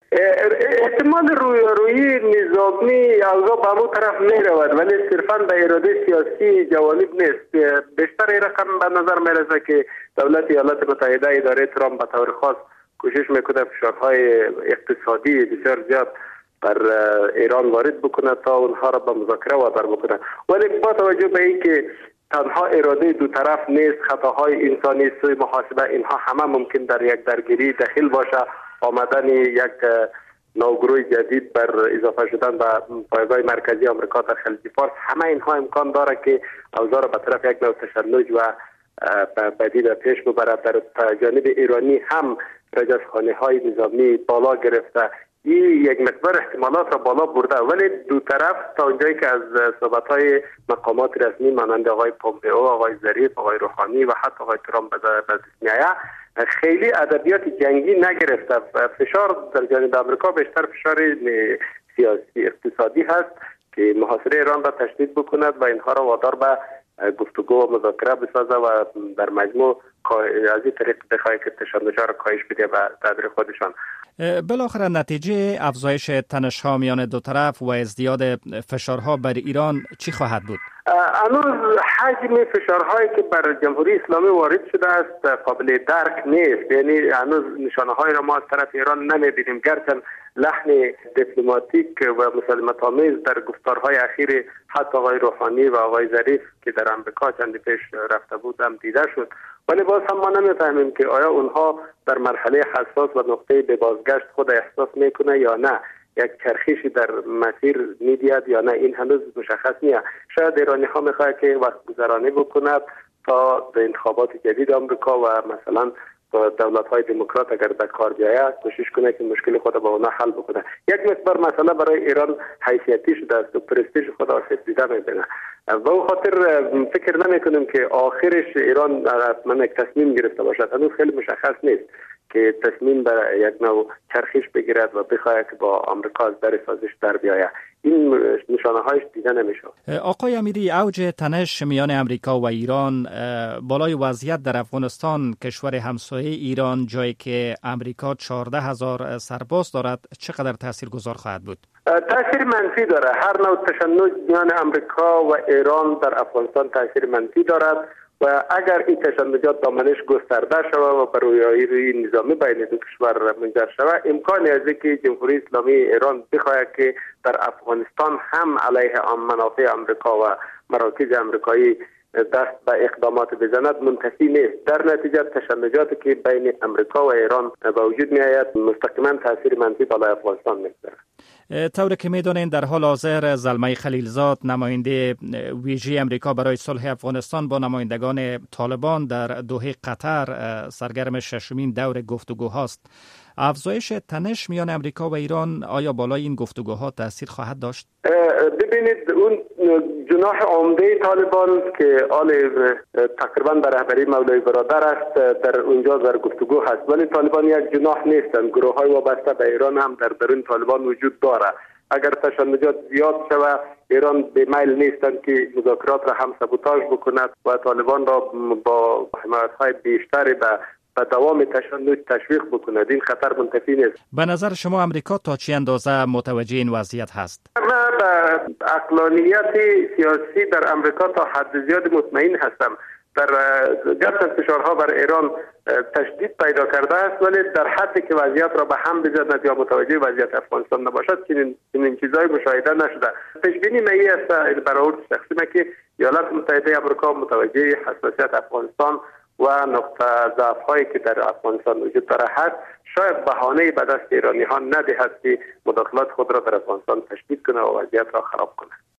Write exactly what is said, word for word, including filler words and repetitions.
احتمال رویارویی نظامی اوضاع به همون طرف می رود، ولی صرفا به اراده سیاسی جوانب نیست. بیشتر این رقم به نظر می رسد که دولت ایالات متحده، اداره ترامپ به طور خاص کوشش میکنه فشارهای اقتصادی بسیار زیاد بر ایران وارد بکنه تا اونها را به مذاکره وادار بکنه. ولی با توجه به اینکه تنها اراده دو طرف نیست، خطاهای انسانی، سوء محاسبه، اینها همه ممکن در یک درگیری دخیل باشه. آمدن یک نوگروه جدید بر اضافه شدن به پایگاه مرکزی آمریکا در خلیج فارس، همه اینها امکان داره که اوضاع را به طرف یک نوع تشنج و بدی را پیش ببرد. در جانب ایرانی هم رجزخانه های نظامی بالا گرفته، این یک مقدار احتمالات را بالا برده، ولی دو طرف تا اونجایی که از صحبت های مقامات رسمی مانند آقای پومپئو، آقای ظریف، آقای روحانی و حتی آقای ترامپ به دست میآید، خیلی ادبیات جنگی نگرفته. فشار در جانب آمریکا بیشتر فشار سیاسی اقتصادی هست که محاصره ایران را تشدید بکند و اینها را وادار به گفتگو و مذاکره بسازه و در مجموع از این طریق بخواهی که تشنج‌ها را کاهش بده به تدبیر خودشان. بالاخره نتیجه افزایش تنش‌ها میان دو طرف و ازدیاد فشارها بر ایران چی خواهد بود؟ هنوز حجم فشارهایی که بر جمهوری اسلامی وارد شده است قابل درک نیست. یعنی هنوز نشانه‌هایی را ما از طرف ایران نمی‌بینیم، گرچه لحن دیپلماتیک و مسالمت آمیز در گفتارهای اخیر حتی آقای روحانی و آقای ظریف که در آمریکا چند پیش رفته بود هم دیده شد، ولی باز هم ما نمی‌فهمیم که آیا اونها در مرحله حساس و نقطه به بازگشت خود احساس میکنه یا نه، یک چرخشی در مسیر میدید یا نه، این هنوز مشخص نیست. شاید ایرانی ها میخواد که وقت گذرانی بکند تا به انتخابات جدید آمریکا و مثلا دولت های دموکرات اگر به کار بیاید کوشش کنه که مشکل خود با اونها حل بکنه. یک مقدار مسئله برای ایران حیثیتی شده است و پرستیژ خود آسیب دیده میبینه و او خاطر فکر نمی کنیم که آخرش ایران حتما یک تصمیم گرفته باشد. هنوز خیلی مشخص نیست که تصمیم به یک نوع چرخش بگیرد و بخواهد که با آمریکا از در سازش در بیاید. این نشانه هایش دیده نمیشه. آقای امیری، اوج تنش میان امریکا و ایران بالای وضعیت در افغانستان، کشور همسایه ایران، جایی که امریکا چهارده هزار سرباز دارد، چقدر تاثیرگذار خواهد بود؟ تاثیر منفی داره. هر نوع تشنج میان امریکا و ایران در افغانستان تاثیر منفی دارد و اگر این تشنجات دامنش گسترده شود و بر رویارویی نظامی بین دو کشور منجر شود، امکانی از اینکه جمهوری اسلامی ایران بخواهد که در افغانستان هم علیه منافع امریکا و مراکز امریکایی دست به اقدامات بزند منتفی نیست. در نتیجه تشنجاتی که بین امریکا و ایران به وجود می آید مستقیما تاثیر منفی بالای افغانستان میگذارد. طوری که میدونین در حال حاضر زلمه خلیلزاد، نماینده ویژه امریکا برای صلح افغانستان، با نمایندگان طالبان در دوحه قطر سرگرم ششمین دور گفتگوهاست. افزایش تنش میان امریکا و ایران آیا بالای این گفتگوها تاثیر خواهد داشت؟ ببینید، اون جناح عمده طالبان که آل تقریبا به رهبری مولوی برادر است در اونجا در گفتگو هست، ولی طالبان یک جناح نیستند. گروه های وابسته به ایران هم در درون طالبان وجود داره. اگر تشنجات زیاد شود، ایران به میل نیستند که مذاکرات را هم سابوتاژ بکند و طالبان را با حمایت های بیشتری به به دوام تشنج تشویق بکند. این خطر منتفی نیست. به نظر شما امریکا تا چه اندازه متوجه این وضعیت هست؟ من به عقلانیت سیاسی در امریکا تا حد زیاد مطمئن هستم. در گرچه فشارها بر ایران تشدید پیدا کرده است، ولی در حدی که وضعیت را به هم بزند یا متوجه وضعیت افغانستان نباشد چنین چنین چیزایی مشاهده نشده. پیش بینی می است برای شخصی ما که ایالات متحده آمریکا متوجه حساسیت افغانستان و نقطه ضعف هایی که در افغانستان وجود داره هست. شاید بهانه به دست ایرانی ها ندهد که مداخلات خود را در افغانستان تشدید کنه و وضعیت را خراب کنه.